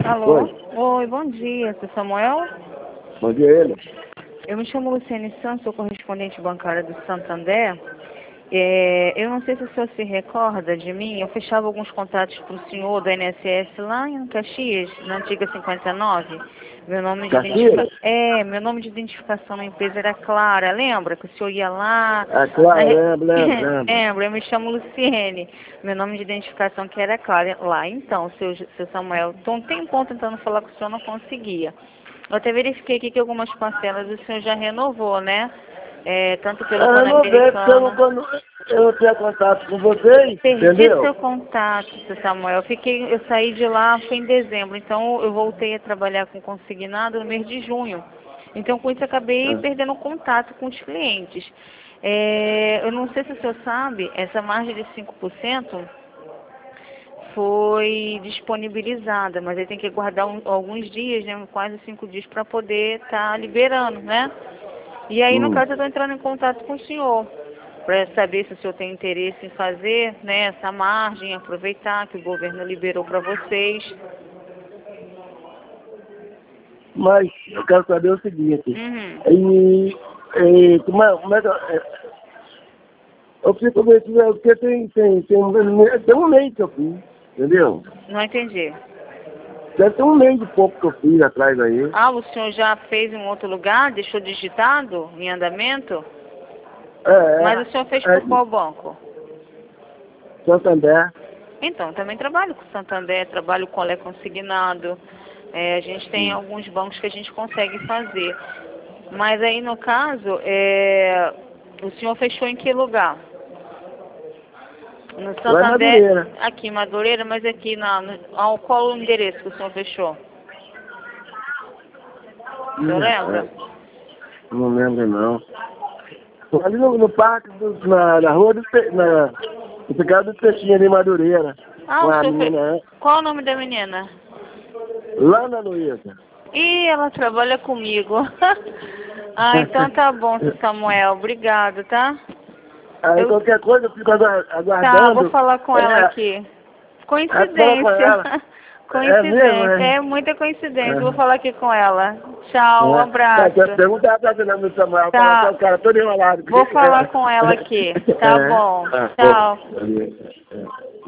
Alô? Oi. Oi, bom dia, seu Samuel? Bom dia, ele. Eu me chamo Luciane Santos, sou correspondente bancária do Santander. Eu não sei se o senhor se recorda de mim, eu fechava alguns contratos para o senhor do INSS lá em Caxias, na antiga 59. Meu nome de Caxias? meu nome de identificação na empresa era Clara, lembra que o senhor ia lá? Ah, claro, lembro. Lembro, eu me chamo Luciene. Meu nome de identificação que era Clara lá. Então, seu Samuel, então tem um ponto tentando falar com o senhor, não conseguia. Eu até verifiquei aqui que algumas parcelas o senhor já renovou, né? Tanto pelo Eu não vejo porque Pan-Americano. eu não tenho contato com vocês, Perdi seu entendeu? contato, seu Samuel. Eu saí de lá, foi em dezembro, então eu voltei a trabalhar com consignado no mês de junho. Então, com isso, acabei Ah. perdendo contato com os clientes. Eu não sei se o senhor sabe, essa margem de 5% foi disponibilizada, mas aí tem que guardar alguns dias, né, quase 5 dias, para poder estar liberando, né? E aí, no caso, eu estou entrando em contato com o senhor, para saber se o senhor tem interesse em fazer, né, essa margem, aproveitar que o governo liberou para vocês. Mas eu quero saber o seguinte. Uhum. Como é que eu fico convencido, porque tem um mês que eu fiz, entendeu? Não entendi. Deve ter um mês e pouco que eu fiz atrás aí. Ah, o senhor já fez em outro lugar? Deixou digitado em andamento? Mas o senhor fez por qual banco? Santander. Então, também trabalho com Santander, trabalho com Olé Consignado. A gente tem alguns bancos que a gente consegue fazer. Mas aí, no caso, o senhor fechou em que lugar? No Lá em Santander, Madureira. aqui em Madureira, mas aqui qual o endereço que o senhor fechou? O senhor lembra? Não lembro, não. Ali no parque, na rua no pecado do Peixinho ali em Madureira. Ah, Com o a senhor menina, Qual o nome da menina? lá na Luísa. Ih, ela trabalha comigo. Ah, então tá bom, seu Samuel. Obrigado, tá? Aí qualquer coisa eu fico Tá, vou aguardando. falar com ela aqui. Fala com ela. Coincidência. É mesmo, Coincidência. né? É muita coincidência. Vou falar aqui com ela. Tchau, um abraço. Pergunta pra ela no Samuel, fala que é Tá. o cara todo enrolado. Vou falar com ela aqui. Tá bom. Tchau.